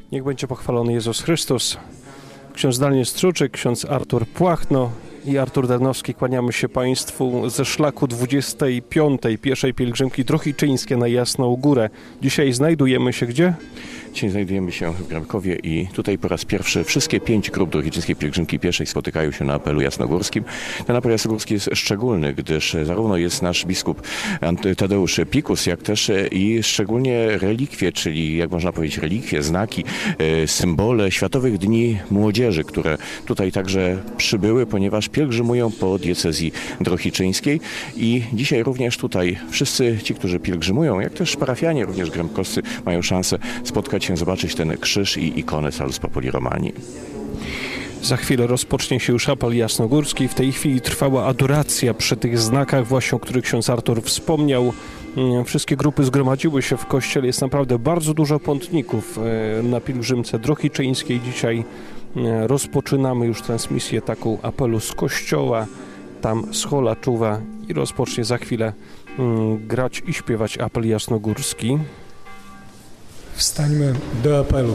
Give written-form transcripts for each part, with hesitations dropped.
Niech będzie pochwalony Jezus Chrystus. Ksiądz Daniel Struczyk, ksiądz Artur Płachno i Artur Darnowski, kłaniamy się Państwu ze szlaku 25. pierwszej pielgrzymki Drohiczyńskie na Jasną Górę. Dzisiaj znajdujemy się gdzie? Dzisiaj znajdujemy się w Gramkowie i tutaj po raz pierwszy wszystkie 5 grup Drohiczyńskiej Pielgrzymki Pieszej spotykają się na apelu jasnogórskim. Ten apel jasnogórski jest szczególny, gdyż zarówno jest nasz biskup Tadeusz Pikus, jak też i szczególnie relikwie, czyli jak można powiedzieć relikwie, znaki, symbole Światowych Dni Młodzieży, które tutaj także przybyły, ponieważ pielgrzymują po diecezji drohiczyńskiej i dzisiaj również tutaj wszyscy ci, którzy pielgrzymują, jak też parafianie, również gramkowscy mają szansę spotkać się, zobaczyć ten krzyż i ikonę Salus Populi Romani. Za chwilę rozpocznie się już apel jasnogórski. W tej chwili trwała adoracja przy tych znakach właśnie, o których ksiądz Artur wspomniał. Wszystkie grupy zgromadziły się w kościele. Jest naprawdę bardzo dużo pątników na pielgrzymce drohiczyńskiej. Dzisiaj rozpoczynamy już transmisję taką apelu z kościoła, tam z Holaczuwa i rozpocznie za chwilę grać i śpiewać apel jasnogórski. Wstańmy do apelu.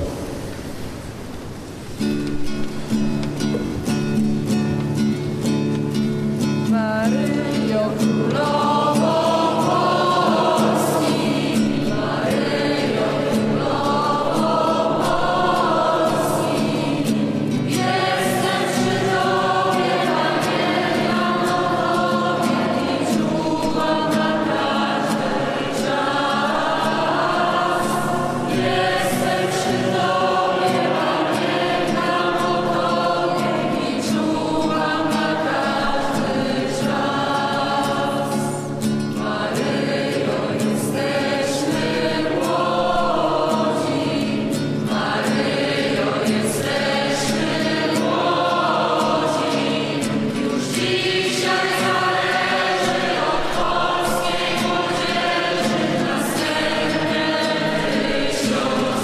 Maryjo Królowo Polski, Maryjo Królowo Polski, jestem przy Tobie, Panienka Moja, i czuwam na każdy czas. Jestem przy Tobie, Panienka Moja, i czuwam na każdy czas. Maryjo, jesteśmy młodzi, Maryjo, jesteśmy młodzi. Już dzisiaj zależy od polskiej młodzieży następne 1000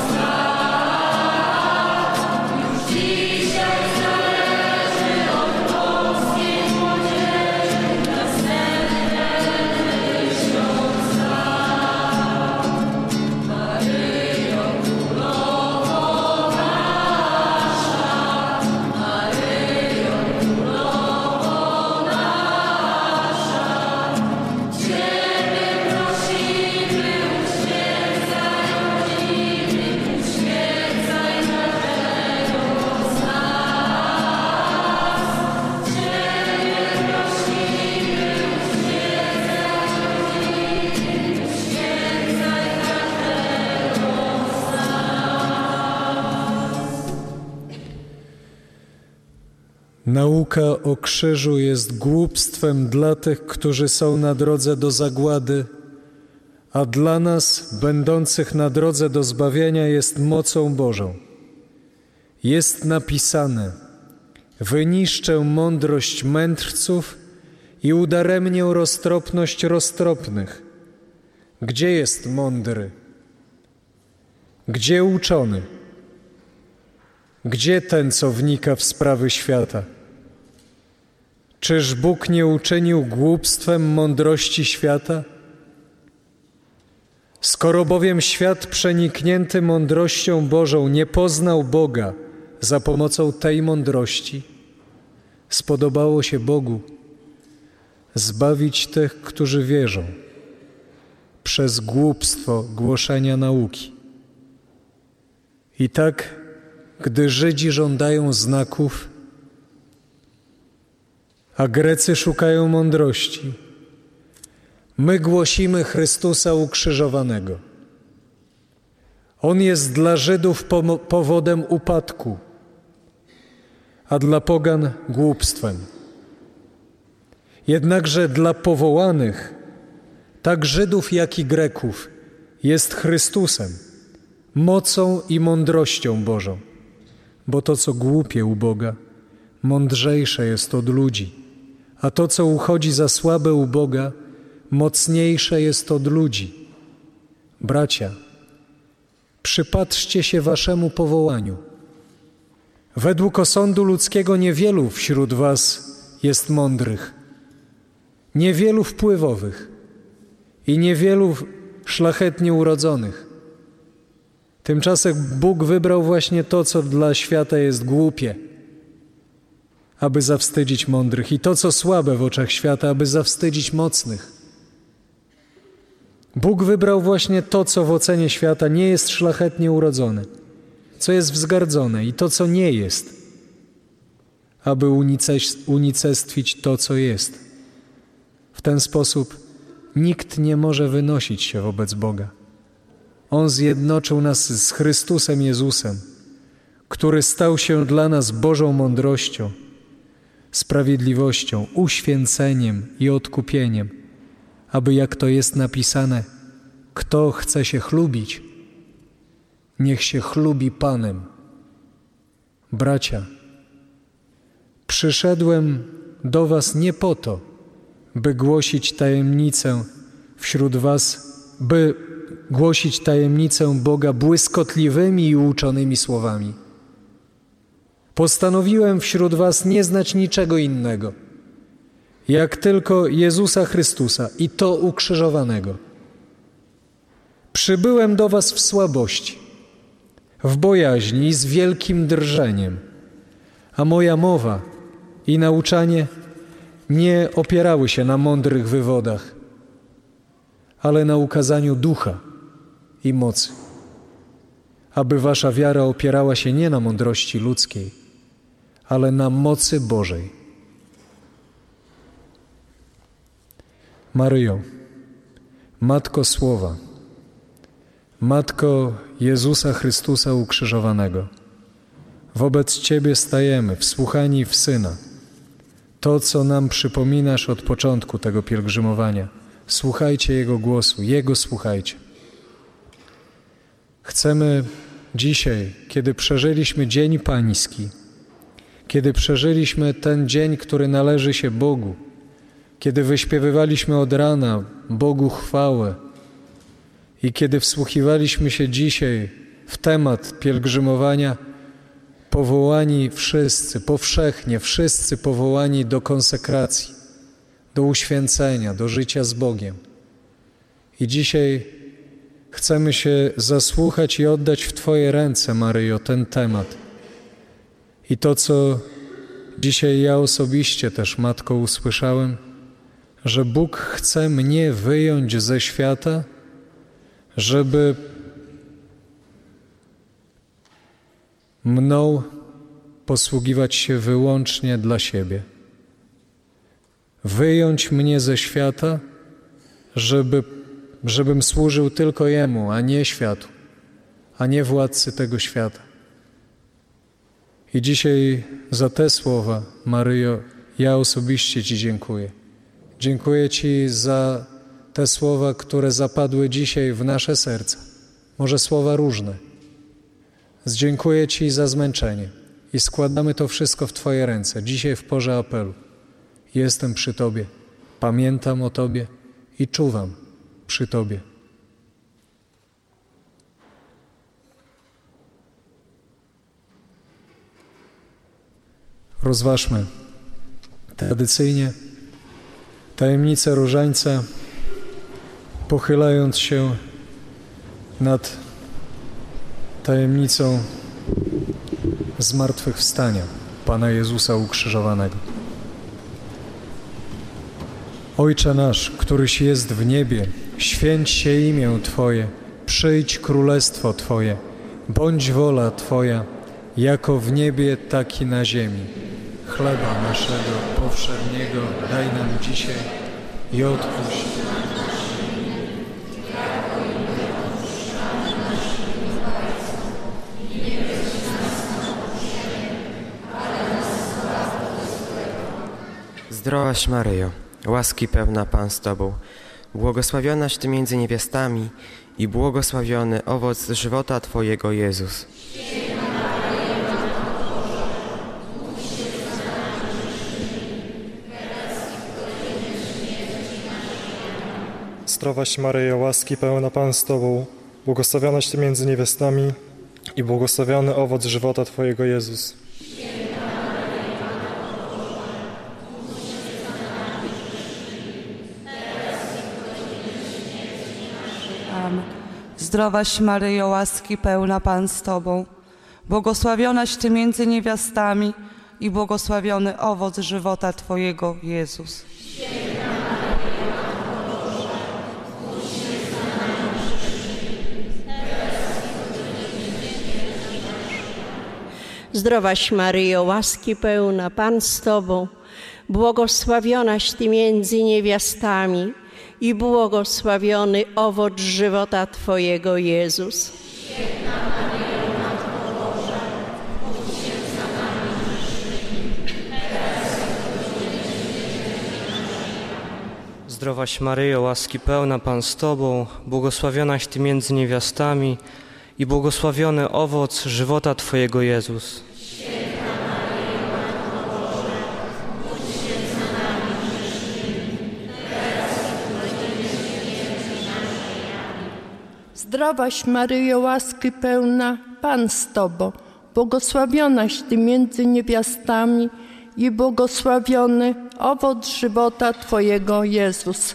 lat. Już dzisiaj zależy od polskiej młodzieży następne 1000 lat. Maryjo Królowo nasza, Maryjo Królowo nasza, Ciebie prosimy, uświęcaj rodziny, uświęcaj każdego z nas. Ciebie prosimy, uświęcaj rodziny, uświęcaj każdego z nas. Nauka o krzyżu jest głupstwem dla tych, którzy są na drodze do zagłady, a dla nas, będących na drodze do zbawienia, jest mocą Bożą. Jest napisane: wyniszczę mądrość mędrców i udaremnię roztropność roztropnych. Gdzie jest mądry? Gdzie uczony? Gdzie ten, co wnika w sprawy świata? Czyż Bóg nie uczynił głupstwem mądrości świata? Skoro bowiem świat przeniknięty mądrością Bożą nie poznał Boga za pomocą tej mądrości, spodobało się Bogu zbawić tych, którzy wierzą, przez głupstwo głoszenia nauki. I tak, gdy Żydzi żądają znaków, a Grecy szukają mądrości, my głosimy Chrystusa ukrzyżowanego. On jest dla Żydów powodem upadku, a dla pogan głupstwem. Jednakże dla powołanych, tak Żydów, jak i Greków, jest Chrystusem, mocą i mądrością Bożą. Bo to, co głupie u Boga, mądrzejsze jest od ludzi, a to, co uchodzi za słabe u Boga, mocniejsze jest od ludzi. Bracia, przypatrzcie się waszemu powołaniu. Według osądu ludzkiego niewielu wśród was jest mądrych, niewielu wpływowych i niewielu szlachetnie urodzonych. Tymczasem Bóg wybrał właśnie to, co dla świata jest głupie, aby zawstydzić mądrych, i to, co słabe w oczach świata, aby zawstydzić mocnych. Bóg wybrał właśnie to, co w ocenie świata nie jest szlachetnie urodzone, co jest wzgardzone, i to, co nie jest, aby unicestwić to, co jest. W ten sposób nikt nie może wynosić się wobec Boga. On zjednoczył nas z Chrystusem Jezusem, który stał się dla nas Bożą mądrością, sprawiedliwością, uświęceniem i odkupieniem, aby, jak to jest napisane, kto chce się chlubić, niech się chlubi Panem. Bracia, przyszedłem do was nie po to, by głosić tajemnicę wśród was, by głosić tajemnicę Boga błyskotliwymi i uczonymi słowami. Postanowiłem wśród was nie znać niczego innego, jak tylko Jezusa Chrystusa, i to ukrzyżowanego. Przybyłem do was w słabości, w bojaźni i z wielkim drżeniem, a moja mowa i nauczanie nie opierały się na mądrych wywodach, ale na ukazaniu ducha i mocy, aby wasza wiara opierała się nie na mądrości ludzkiej, ale na mocy Bożej. Maryjo, Matko Słowa, Matko Jezusa Chrystusa ukrzyżowanego, wobec Ciebie stajemy, wsłuchani w Syna. To, co nam przypominasz od początku tego pielgrzymowania, słuchajcie Jego głosu, Jego słuchajcie. Chcemy dzisiaj, kiedy przeżyliśmy Dzień Pański, kiedy przeżyliśmy ten dzień, który należy się Bogu, kiedy wyśpiewywaliśmy od rana Bogu chwałę i kiedy wsłuchiwaliśmy się dzisiaj w temat pielgrzymowania, powołani wszyscy, powszechnie wszyscy powołani do konsekracji, do uświęcenia, do życia z Bogiem. I dzisiaj chcemy się zasłuchać i oddać w Twoje ręce, Maryjo, ten temat. I to, co dzisiaj ja osobiście też, Matko, usłyszałem, że Bóg chce mnie wyjąć ze świata, żeby mną posługiwać się wyłącznie dla siebie. Wyjąć mnie ze świata, żebym służył tylko Jemu, a nie światu, a nie władcy tego świata. I dzisiaj za te słowa, Maryjo, ja osobiście Ci dziękuję. Dziękuję Ci za te słowa, które zapadły dzisiaj w nasze serca. Może słowa różne. Dziękuję Ci za zmęczenie i składamy to wszystko w Twoje ręce. Dzisiaj w porze apelu. Jestem przy Tobie, pamiętam o Tobie i czuwam przy Tobie. Rozważmy tradycyjnie tajemnicę różańca, pochylając się nad tajemnicą zmartwychwstania Pana Jezusa ukrzyżowanego. Ojcze nasz, któryś jest w niebie, święć się imię Twoje, przyjdź królestwo Twoje, bądź wola Twoja, jako w niebie, tak i na ziemi. Chleba naszego powszedniego daj nam dzisiaj i odpuść. Zdrowaś Maryjo, łaski pełna Pan z Tobą, błogosławionaś Ty między niewiastami i błogosławiony owoc żywota Twojego Jezus. Zdrowaś Maryjo, łaski pełna Pan z Tobą, błogosławionaś Ty między niewiastami i błogosławiony owoc żywota Twojego Jezus. Zdrowaś Maryjo, łaski pełna Pan z Tobą, błogosławionaś Ty między niewiastami i błogosławiony owoc żywota Twojego, Jezus. Zdrowaś Maryjo, łaski pełna Pan z Tobą, błogosławionaś Ty między niewiastami i błogosławiony owoc żywota Twojego, Jezus. Zdrowaś Maryjo, łaski pełna Pan z Tobą, błogosławionaś Ty między niewiastami i błogosławiony owoc żywota Twojego, Jezus. Zdrowaś Maryjo, łaski pełna Pan z Tobą, błogosławionaś Ty między niewiastami i błogosławiony owoc żywota Twojego, Jezus.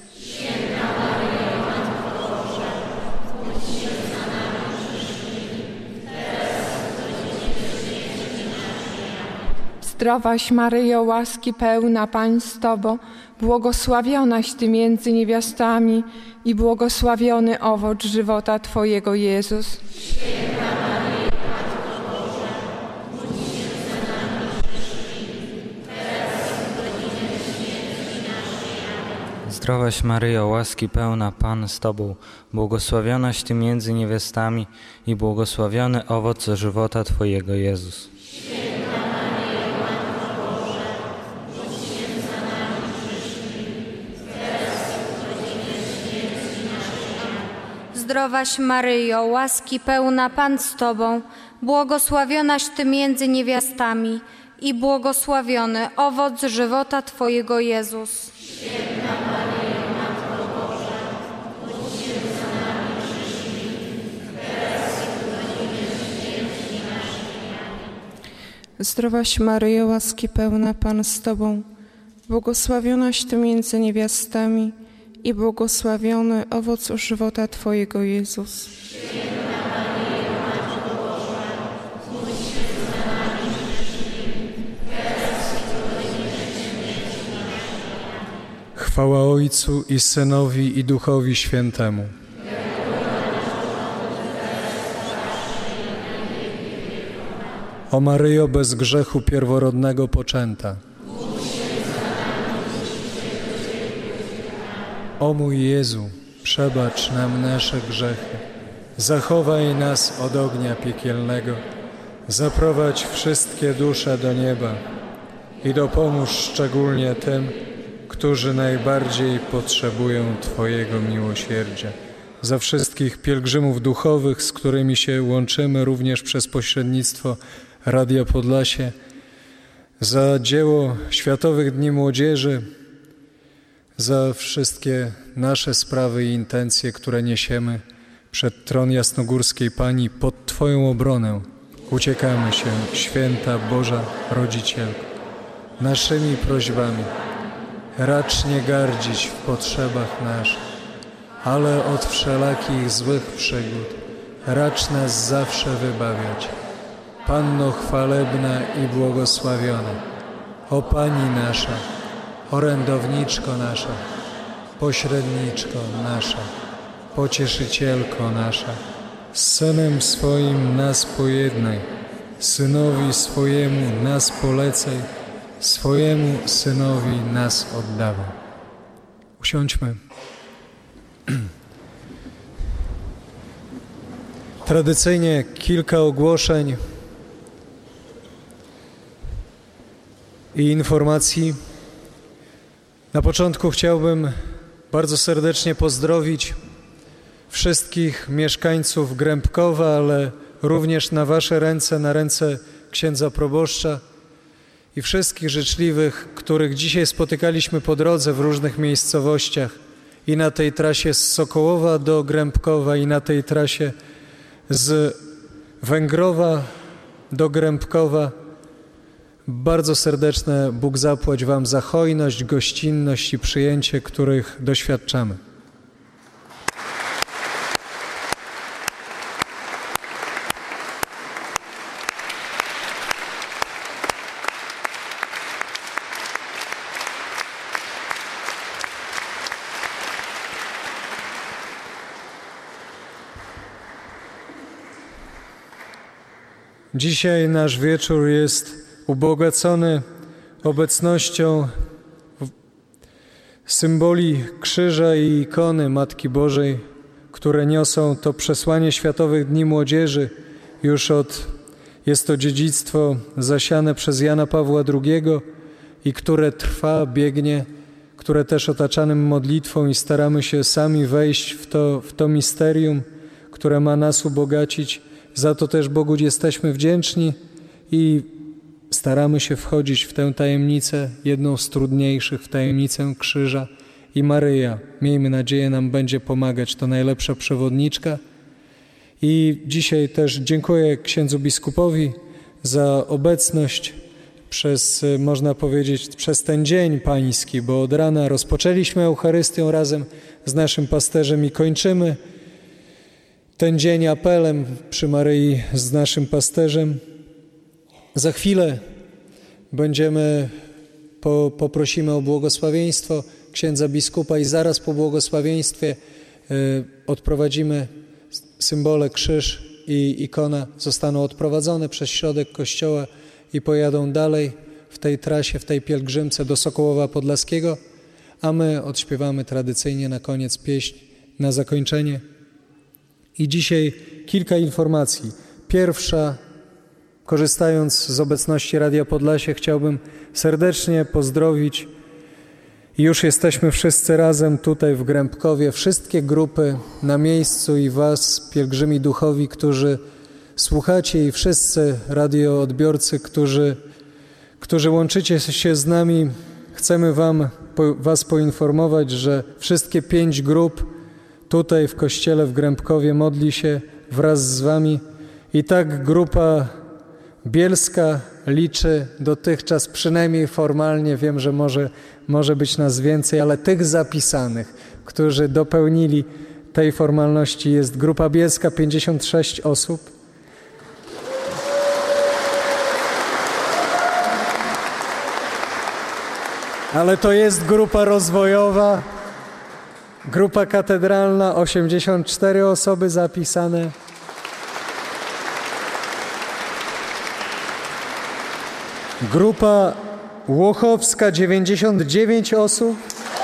Zdrowaś Maryjo, łaski pełna Pan z Tobą, błogosławionaś Ty między niewiastami i błogosławiony owoc żywota Twojego, Jezus. Zdrowaś Maryjo, łaski pełna Pan z Tobą, błogosławionaś Ty między niewiastami i błogosławiony owoc żywota Twojego, Jezus. Zdrowaś Maryjo, łaski pełna Pan z Tobą, błogosławionaś Ty między niewiastami i błogosławiony owoc żywota Twojego, Jezus. Zdrowaś Maryjo, łaski pełna Pan z Tobą, błogosławionaś Ty między niewiastami i błogosławiony owoc żywota Twojego, Jezus. Chwała Ojcu i Synowi i Duchowi Świętemu. O Maryjo, bez grzechu pierworodnego poczęta. O mój Jezu, przebacz nam nasze grzechy, zachowaj nas od ognia piekielnego, zaprowadź wszystkie dusze do nieba i dopomóż szczególnie tym, którzy najbardziej potrzebują Twojego miłosierdzia. Za wszystkich pielgrzymów duchowych, z którymi się łączymy również przez pośrednictwo Radia Podlasie, za dzieło Światowych Dni Młodzieży, za wszystkie nasze sprawy i intencje, które niesiemy przed tron Jasnogórskiej Pani, pod Twoją obronę uciekamy się, Święta Boża Rodzicielko, naszymi prośbami. Racz nie gardzić w potrzebach naszych, ale od wszelakich złych przygód racz nas zawsze wybawiać. Panno chwalebna i błogosławiona, o Pani nasza, orędowniczko nasza, pośredniczko nasza, pocieszycielko nasza, z Synem swoim nas pojednaj, Synowi swojemu nas polecaj, swojemu Synowi nas oddawaj. Usiądźmy. Tradycyjnie kilka ogłoszeń i informacji. Na początku chciałbym bardzo serdecznie pozdrowić wszystkich mieszkańców Grębkowa, ale również na Wasze ręce, na ręce księdza proboszcza i wszystkich życzliwych, których dzisiaj spotykaliśmy po drodze w różnych miejscowościach i na tej trasie z Sokołowa do Grębkowa i na tej trasie z Węgrowa do Grębkowa. Bardzo serdeczne Bóg zapłać Wam za hojność, gościnność i przyjęcie, których doświadczamy. Dzisiaj nasz wieczór jest ubogacony obecnością symboli krzyża i ikony Matki Bożej, które niosą to przesłanie Światowych Dni Młodzieży. Jest to dziedzictwo zasiane przez Jana Pawła II i które trwa, biegnie, które też otaczanym modlitwą i staramy się sami wejść w to misterium, które ma nas ubogacić. Za to też Bogu jesteśmy wdzięczni i staramy się wchodzić w tę tajemnicę, jedną z trudniejszych, w tajemnicę krzyża. I Maryja, miejmy nadzieję, nam będzie pomagać, to najlepsza przewodniczka. I dzisiaj też dziękuję księdzu biskupowi za obecność można powiedzieć, przez ten dzień pański, bo od rana rozpoczęliśmy Eucharystią razem z naszym pasterzem i kończymy ten dzień apelem przy Maryi z naszym pasterzem. Za chwilę poprosimy o błogosławieństwo księdza biskupa i zaraz po błogosławieństwie odprowadzimy symbole, krzyż i ikona, zostaną odprowadzone przez środek kościoła i pojadą dalej w tej trasie, w tej pielgrzymce do Sokołowa Podlaskiego, a my odśpiewamy tradycyjnie na koniec pieśń, na zakończenie. I dzisiaj kilka informacji. Pierwsza, korzystając z obecności Radia Podlasie, chciałbym serdecznie pozdrowić i już jesteśmy wszyscy razem tutaj w Grębkowie, wszystkie grupy na miejscu i was, pielgrzymi duchowi, którzy słuchacie i wszyscy radioodbiorcy, którzy łączycie się z nami. Chcemy was poinformować, że wszystkie 5 grup tutaj w kościele w Grębkowie modli się wraz z wami. I tak grupa bielska liczy dotychczas, przynajmniej formalnie, wiem, że może być nas więcej, ale tych zapisanych, którzy dopełnili tej formalności, jest grupa bielska 56 osób. Ale to jest grupa rozwojowa, grupa katedralna, 84 osoby zapisane. Grupa łochowska, 99 osób.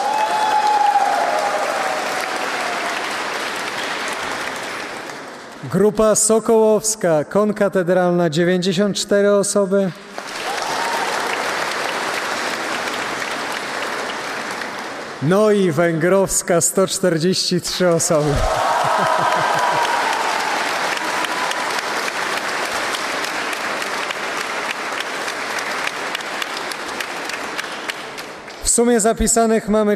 Grupa sokołowska, konkatedralna, 94 osoby. No i węgrowska, 143 osoby. W sumie zapisanych mamy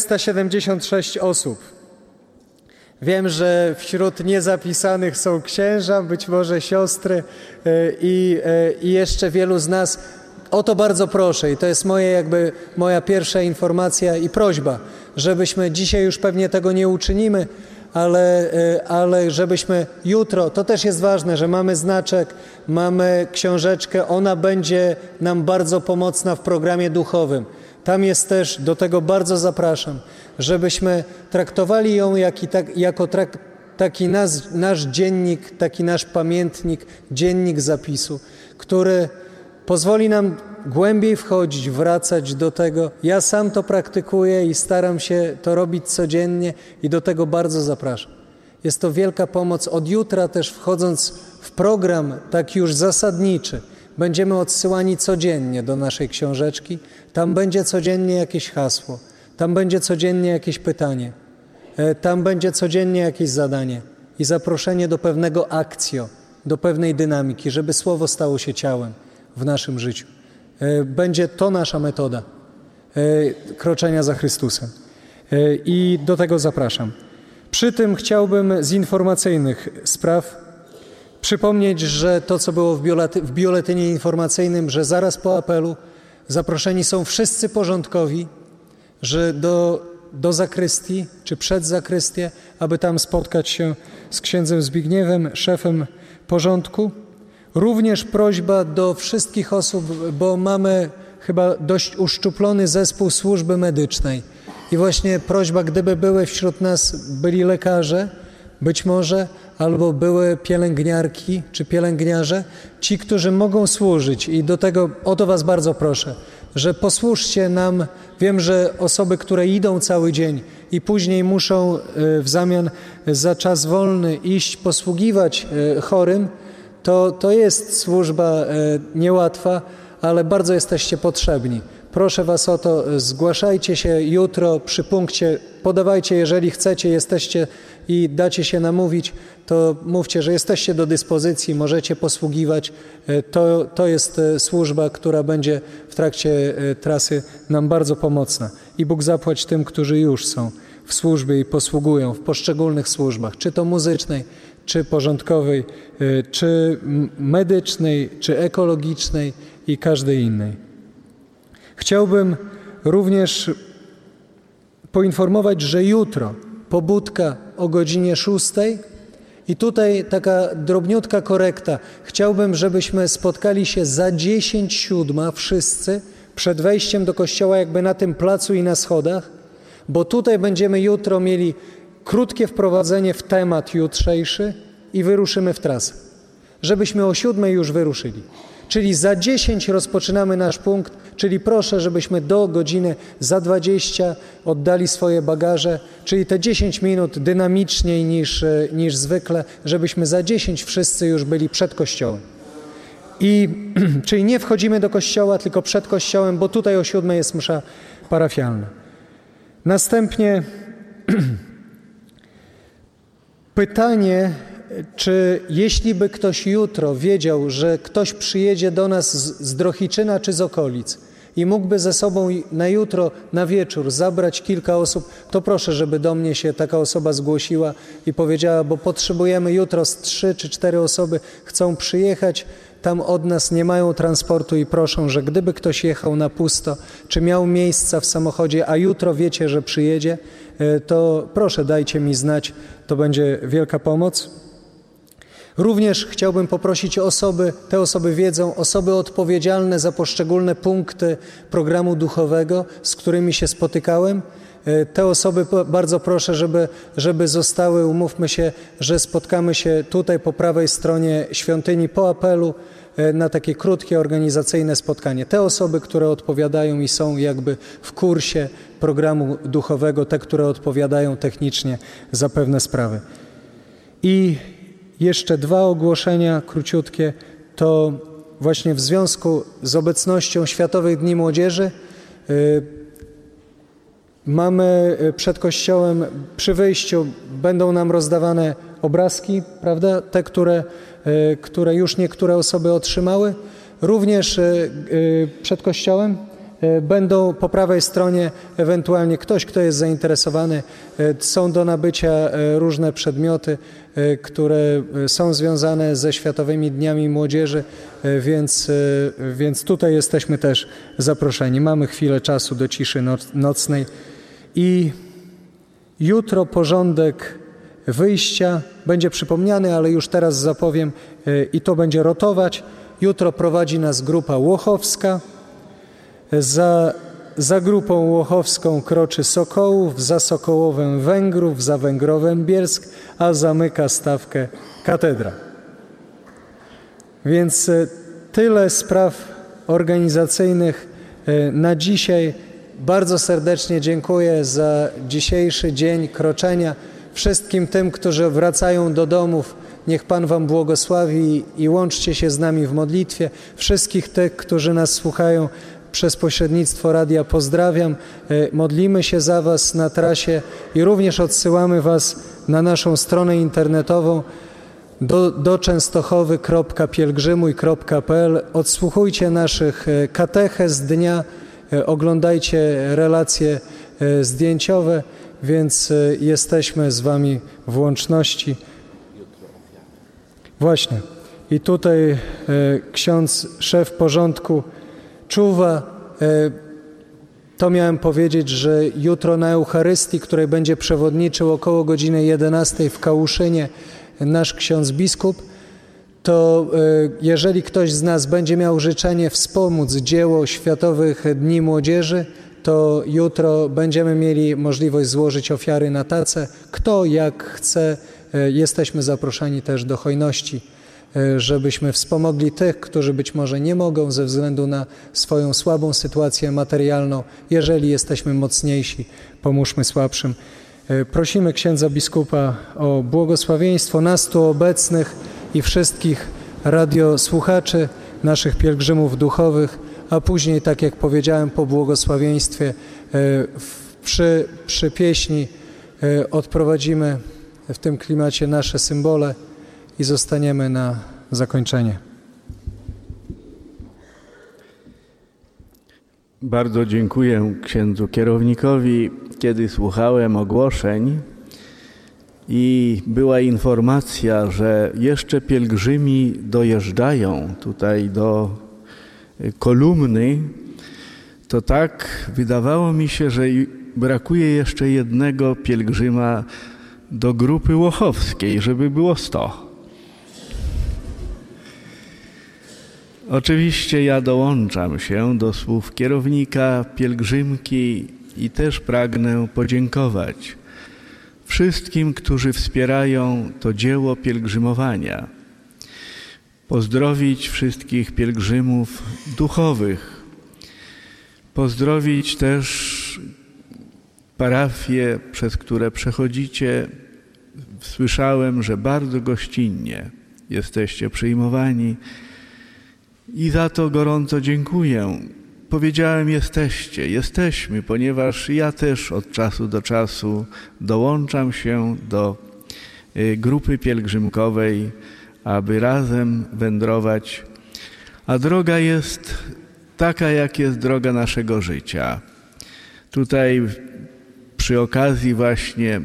476 osób. Wiem, że wśród niezapisanych są księża, być może siostry i jeszcze wielu z nas. O to bardzo proszę i to jest moja pierwsza informacja i prośba, żebyśmy dzisiaj już pewnie tego nie uczynimy, ale żebyśmy jutro, to też jest ważne, że mamy znaczek, mamy książeczkę, ona będzie nam bardzo pomocna w programie duchowym. Tam jest też, do tego bardzo zapraszam, żebyśmy traktowali ją jako taki nasz dziennik, taki nasz pamiętnik, dziennik zapisu, który pozwoli nam głębiej wchodzić, wracać do tego. Ja sam to praktykuję i staram się to robić codziennie i do tego bardzo zapraszam. Jest to wielka pomoc. Od jutra też wchodząc w program taki już zasadniczy, będziemy odsyłani codziennie do naszej książeczki. Tam będzie codziennie jakieś hasło, tam będzie codziennie jakieś pytanie, tam będzie codziennie jakieś zadanie i zaproszenie do pewnego akcjo, do pewnej dynamiki, żeby Słowo stało się ciałem w naszym życiu. Będzie to nasza metoda kroczenia za Chrystusem. I do tego zapraszam. Przy tym chciałbym z informacyjnych spraw przypomnieć, że to, co było w biuletynie informacyjnym, że zaraz po apelu zaproszeni są wszyscy porządkowi, że do zakrystii, czy przed zakrystię, aby tam spotkać się z księdzem Zbigniewem, szefem porządku. Również prośba do wszystkich osób, bo mamy chyba dość uszczuplony zespół służby medycznej. I właśnie prośba, gdyby były wśród nas byli lekarze, być może, albo były pielęgniarki czy pielęgniarze, ci, którzy mogą służyć i do tego, o to was bardzo proszę, że posłużcie nam. Wiem, że osoby, które idą cały dzień i później muszą w zamian za czas wolny iść posługiwać chorym, to jest służba niełatwa, ale bardzo jesteście potrzebni. Proszę was o to, zgłaszajcie się jutro przy punkcie, podawajcie, jeżeli chcecie, jesteście i dacie się namówić, to mówcie, że jesteście do dyspozycji, możecie posługiwać. To jest służba, która będzie w trakcie trasy nam bardzo pomocna. I Bóg zapłać tym, którzy już są w służbie i posługują w poszczególnych służbach, czy to muzycznej, czy porządkowej, czy medycznej, czy ekologicznej i każdej innej. Chciałbym również poinformować, że jutro pobudka o godzinie 6 i tutaj taka drobniutka korekta. Chciałbym, żebyśmy spotkali się za 10:07 wszyscy przed wejściem do kościoła, jakby na tym placu i na schodach, bo tutaj będziemy jutro mieli krótkie wprowadzenie w temat jutrzejszy i wyruszymy w trasę. Żebyśmy o 7 już wyruszyli. Czyli za 10 rozpoczynamy nasz punkt, czyli proszę, żebyśmy do godziny za 20 oddali swoje bagaże, czyli te 10 minut dynamiczniej niż zwykle, żebyśmy za 10 wszyscy już byli przed kościołem. Czyli nie wchodzimy do kościoła, tylko przed kościołem, bo tutaj o 7 jest msza parafialna. Następnie pytanie, czy jeśli by ktoś jutro wiedział, że ktoś przyjedzie do nas z Drohiczyna czy z okolic i mógłby ze sobą na jutro, na wieczór zabrać kilka osób, to proszę, żeby do mnie się taka osoba zgłosiła i powiedziała, bo potrzebujemy jutro z 3 czy 4 osoby, chcą przyjechać, tam od nas nie mają transportu i proszą, że gdyby ktoś jechał na pusto, czy miał miejsca w samochodzie, a jutro wiecie, że przyjedzie, to proszę dajcie mi znać, to będzie wielka pomoc. Również chciałbym poprosić osoby, te osoby wiedzą, osoby odpowiedzialne za poszczególne punkty programu duchowego, z którymi się spotykałem. Te osoby bardzo proszę, żeby zostały, umówmy się, że spotkamy się tutaj po prawej stronie świątyni po apelu na takie krótkie organizacyjne spotkanie. Te osoby, które odpowiadają i są jakby w kursie programu duchowego, te, które odpowiadają technicznie za pewne sprawy. I jeszcze 2 ogłoszenia króciutkie, to właśnie w związku z obecnością Światowych Dni Młodzieży mamy przed kościołem, przy wyjściu będą nam rozdawane obrazki, prawda? Te, które już niektóre osoby otrzymały. Również przed kościołem będą po prawej stronie ewentualnie ktoś, kto jest zainteresowany. Są do nabycia różne przedmioty, które są związane ze Światowymi Dniami Młodzieży, więc tutaj jesteśmy też zaproszeni. Mamy chwilę czasu do ciszy nocnej. I jutro porządek wyjścia będzie przypomniany, ale już teraz zapowiem i to będzie rotować. Jutro prowadzi nas grupa łochowska. Za grupą łochowską kroczy Sokołów, za Sokołowem Węgrów, za Węgrowem Bielsk, a zamyka stawkę katedra. Więc tyle spraw organizacyjnych na dzisiaj. Bardzo serdecznie dziękuję za dzisiejszy dzień kroczenia. Wszystkim tym, którzy wracają do domów, niech Pan wam błogosławi i łączcie się z nami w modlitwie. Wszystkich tych, którzy nas słuchają przez pośrednictwo radia, pozdrawiam. Modlimy się za was na trasie i również odsyłamy was na naszą stronę internetową do częstochowy.pielgrzymuj.pl. Odsłuchujcie naszych katechez dnia, oglądajcie relacje zdjęciowe, więc jesteśmy z wami w łączności. Właśnie. I tutaj ksiądz szef porządku czuwa. To miałem powiedzieć, że jutro na Eucharystii, której będzie przewodniczył około godziny 11 w Kałuszynie nasz ksiądz biskup, to jeżeli ktoś z nas będzie miał życzenie wspomóc dzieło Światowych Dni Młodzieży, to jutro będziemy mieli możliwość złożyć ofiary na tacę. Kto jak chce, jesteśmy zaproszeni też do hojności, żebyśmy wspomogli tych, którzy być może nie mogą ze względu na swoją słabą sytuację materialną. Jeżeli jesteśmy mocniejsi, pomóżmy słabszym. Prosimy księdza biskupa o błogosławieństwo nas tu obecnych i wszystkich radiosłuchaczy, naszych pielgrzymów duchowych, a później, tak jak powiedziałem, po błogosławieństwie przy pieśni odprowadzimy w tym klimacie nasze symbole i zostaniemy na zakończenie. Bardzo dziękuję księdzu kierownikowi. Kiedy słuchałem ogłoszeń i była informacja, że jeszcze pielgrzymi dojeżdżają tutaj do kolumny, to tak wydawało mi się, że brakuje jeszcze jednego pielgrzyma do grupy łochowskiej, żeby było 100. Oczywiście ja dołączam się do słów kierownika pielgrzymki i też pragnę podziękować wszystkim, którzy wspierają to dzieło pielgrzymowania. Pozdrowić wszystkich pielgrzymów duchowych. Pozdrowić też parafie, przez które przechodzicie. Słyszałem, że bardzo gościnnie jesteście przyjmowani i za to gorąco dziękuję. Powiedziałem jesteśmy, ponieważ ja też od czasu do czasu dołączam się do grupy pielgrzymkowej, aby razem wędrować. A droga jest taka, jak jest droga naszego życia. Tutaj przy okazji właśnie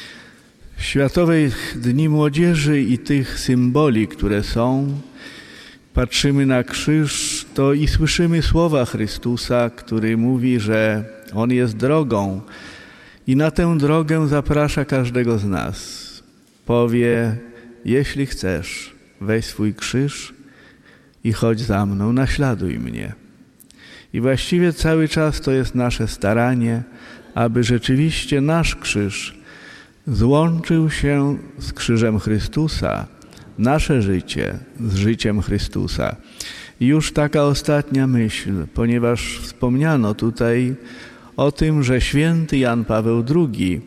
Światowych Dni Młodzieży i tych symboli, które są, patrzymy na krzyż, to i słyszymy słowa Chrystusa, który mówi, że On jest drogą i na tę drogę zaprasza każdego z nas. Powie, jeśli chcesz, weź swój krzyż i chodź za mną, naśladuj mnie. I właściwie cały czas to jest nasze staranie, aby rzeczywiście nasz krzyż złączył się z krzyżem Chrystusa, nasze życie z życiem Chrystusa. I już taka ostatnia myśl, ponieważ wspomniano tutaj o tym, że święty Jan Paweł II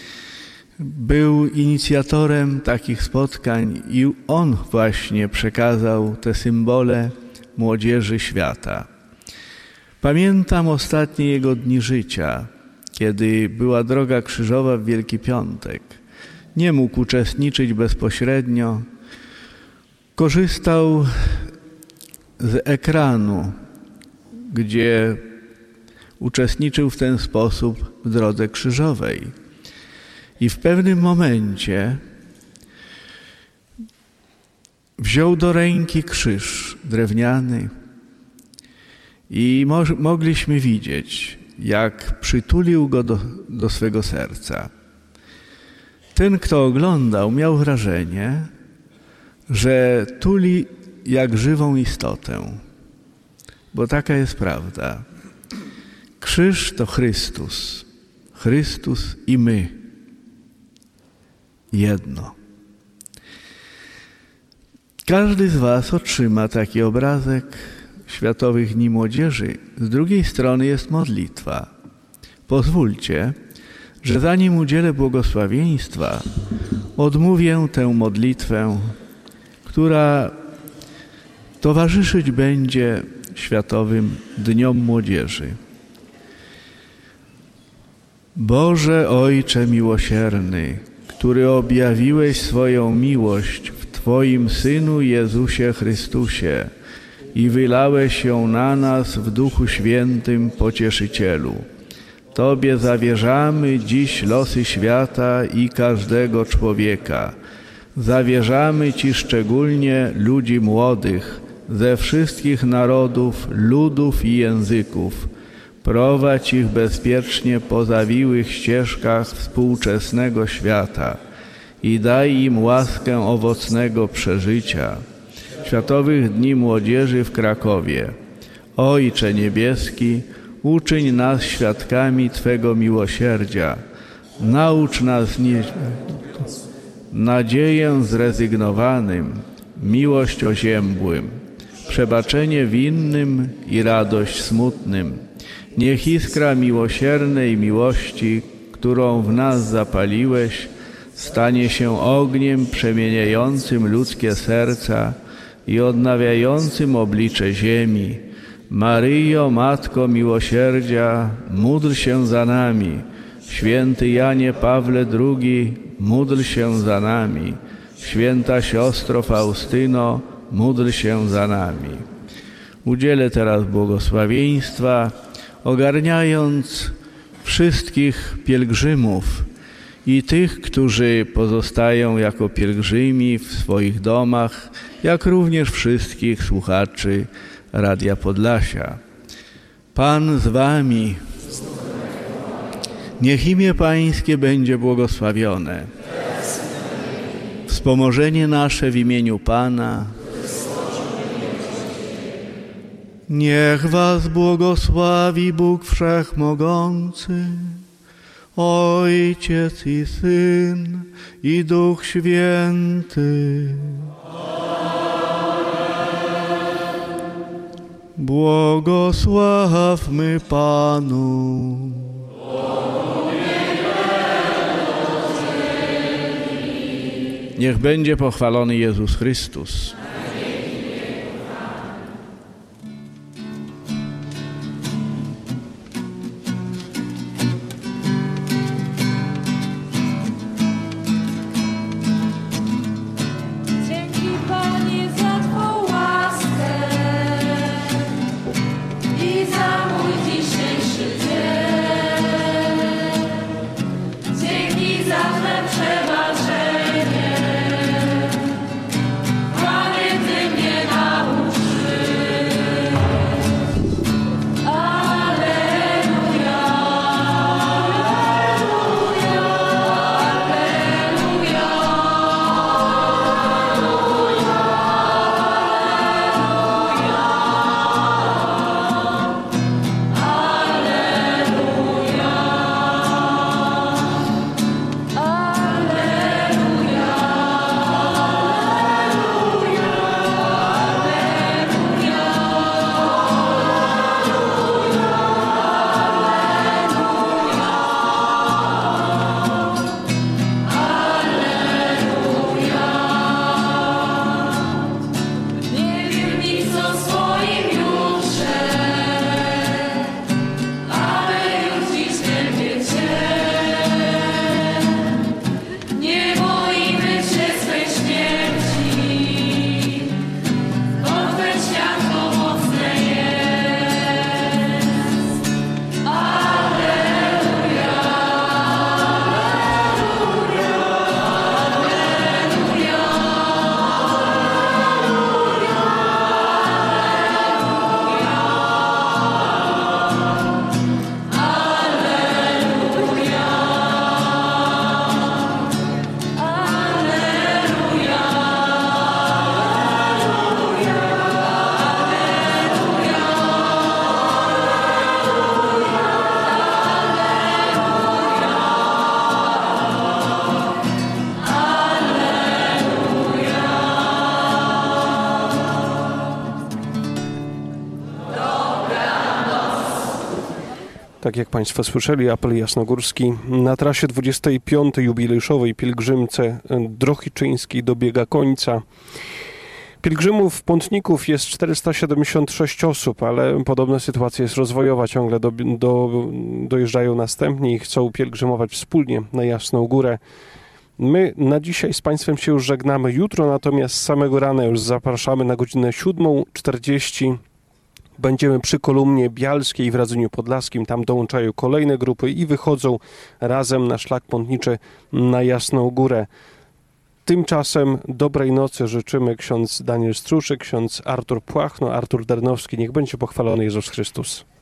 był inicjatorem takich spotkań i on właśnie przekazał te symbole młodzieży świata. Pamiętam ostatnie jego dni życia, kiedy była droga krzyżowa w Wielki Piątek. Nie mógł uczestniczyć bezpośrednio. Korzystał z ekranu, gdzie uczestniczył w ten sposób w drodze krzyżowej. I w pewnym momencie wziął do ręki krzyż drewniany i mogliśmy widzieć, jak przytulił go do swego serca. Ten, kto oglądał, miał wrażenie, że tuli jak żywą istotę, bo taka jest prawda. Krzyż to Chrystus, Chrystus i my. Jedno. Każdy z was otrzyma taki obrazek Światowych Dni Młodzieży. Z drugiej strony jest modlitwa. Pozwólcie, że zanim udzielę błogosławieństwa, odmówię tę modlitwę, która towarzyszyć będzie Światowym Dniom Młodzieży. Boże Ojcze miłosierny, który objawiłeś swoją miłość w Twoim Synu Jezusie Chrystusie i wylałeś ją na nas w Duchu Świętym Pocieszycielu. Tobie zawierzamy dziś losy świata i każdego człowieka. Zawierzamy Ci szczególnie ludzi młodych ze wszystkich narodów, ludów i języków. Prowadź ich bezpiecznie po zawiłych ścieżkach współczesnego świata i daj im łaskę owocnego przeżycia Światowych Dni Młodzieży w Krakowie. Ojcze Niebieski, uczyń nas świadkami Twego miłosierdzia. Naucz nas nadzieję zrezygnowanym, miłość oziębłym, przebaczenie winnym i radość smutnym. Niech iskra miłosiernej miłości, którą w nas zapaliłeś, stanie się ogniem przemieniającym ludzkie serca i odnawiającym oblicze ziemi. Maryjo, Matko Miłosierdzia, módl się za nami. Święty Janie Pawle II, módl się za nami. Święta siostro Faustyno, módl się za nami. Udzielę teraz błogosławieństwa, ogarniając wszystkich pielgrzymów i tych, którzy pozostają jako pielgrzymi w swoich domach, jak również wszystkich słuchaczy Radia Podlasia. Pan z wami. Niech imię Pańskie będzie błogosławione. Wspomożenie nasze w imieniu Pana. Niech was błogosławi Bóg Wszechmogący, Ojciec i Syn i Duch Święty. Błogosławmy Panu. Niech będzie pochwalony Jezus Chrystus. Dzięki Panie za Twą łaskę i za mój dzisiejszy dzień. Dzięki za Twe przebaczenie. Panie, Ty mnie nauczyłeś. Alleluja, alleluja, alleluja. Nie wiem nic o swoim jutrze, ale już dziś będzie Cię. Nie boimy się swej śmierci, bo Twe światło mocne jest. Alleluja, alleluja, alleluja. Tak jak Państwo słyszeli, apel jasnogórski na trasie 25. jubileuszowej pielgrzymce Drohiczyńskiej dobiega końca. Pielgrzymów, pątników jest 476 osób, ale podobna sytuacja jest rozwojowa. Ciągle dojeżdżają następni i chcą pielgrzymować wspólnie na Jasną Górę. My na dzisiaj z Państwem się już żegnamy. Jutro natomiast z samego rana już zapraszamy na godzinę 7:40. Będziemy przy kolumnie bialskiej w Radzyniu Podlaskim. Tam dołączają kolejne grupy i wychodzą razem na szlak pątniczy na Jasną Górę. Tymczasem dobrej nocy życzymy ksiądz Daniel Struszyk, ksiądz Artur Płachno, Artur Dernowski. Niech będzie pochwalony Jezus Chrystus.